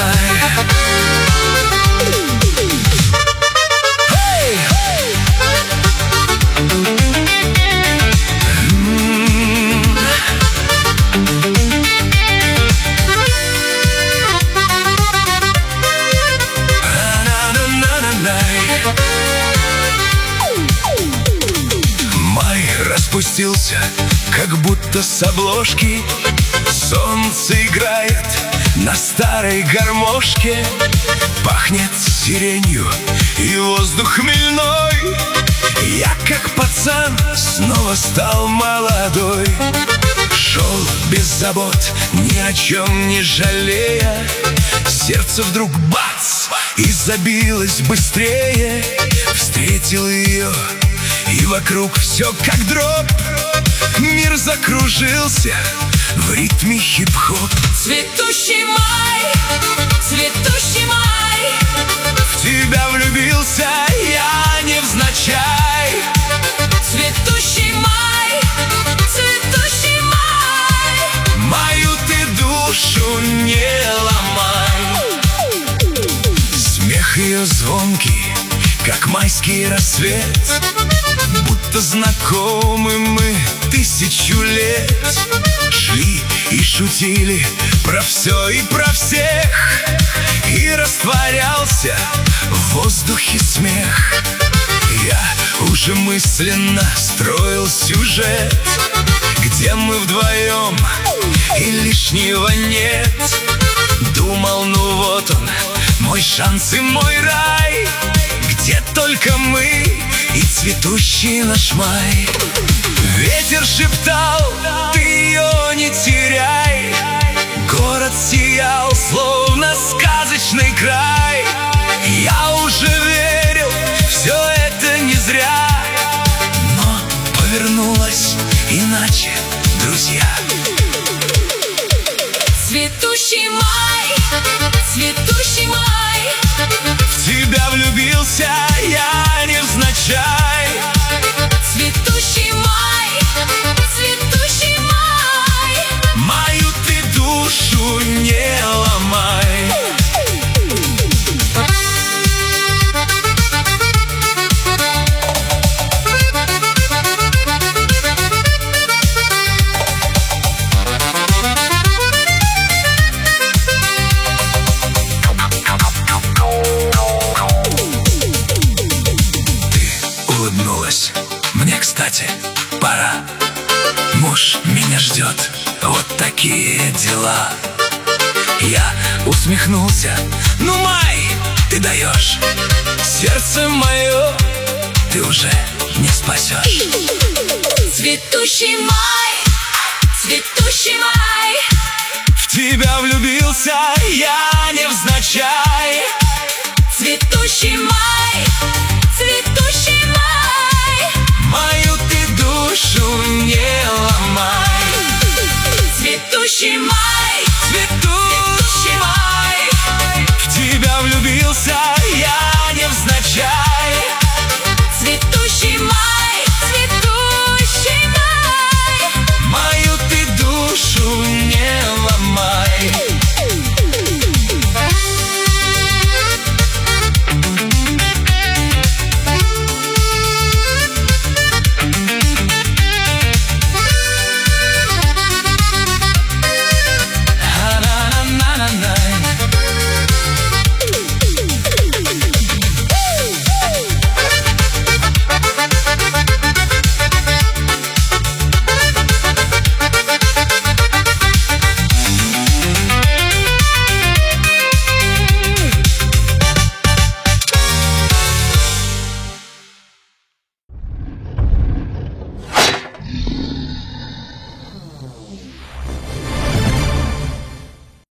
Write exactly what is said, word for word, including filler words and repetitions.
Распустился, как будто с обложки. Солнце играет на старой гармошке. Пахнет сиренью и воздух хмельной. Я, как пацан, снова стал молодой. Шел без забот, ни о чем не жалея. Сердце вдруг бац! И забилось быстрее. Встретил ее, и вокруг все как дробь. Мир закружился в ритме хип-хоп. Цветущий май, цветущий май, в тебя влюбился я невзначай. Цветущий май, цветущий май, мою ты душу не ломай. Смех ее звонкий, как майский рассвет. Будто знакомы мы тысячу лет. Шли и шутили про все и про всех. И растворялся в воздухе смех. Я уже мысленно строил сюжет, где мы вдвоем и лишнего нет. Думал, ну вот он, мой шанс и мой рай, где только мы и цветущий наш май. Ветер шептал, ты ее не теряй. Город сиял, словно сказочный край. Я уже верил, все это не зря. Но повернулось иначе, друзья. Цветущий май, цветущий май, в тебя влюбился я невзначай. Цветущий май, цветущий май, мою ты душу не ломай. Улыбнулась мне, кстати, пора. Муж меня ждет, вот такие дела. Я усмехнулся, ну, май, ты даешь. Сердце мое ты уже не спасешь. Цветущий май, цветущий май, в тебя влюбился я невзначай. Цветущий май, цветущий май, мою ты душу не ломай. Цветущий май.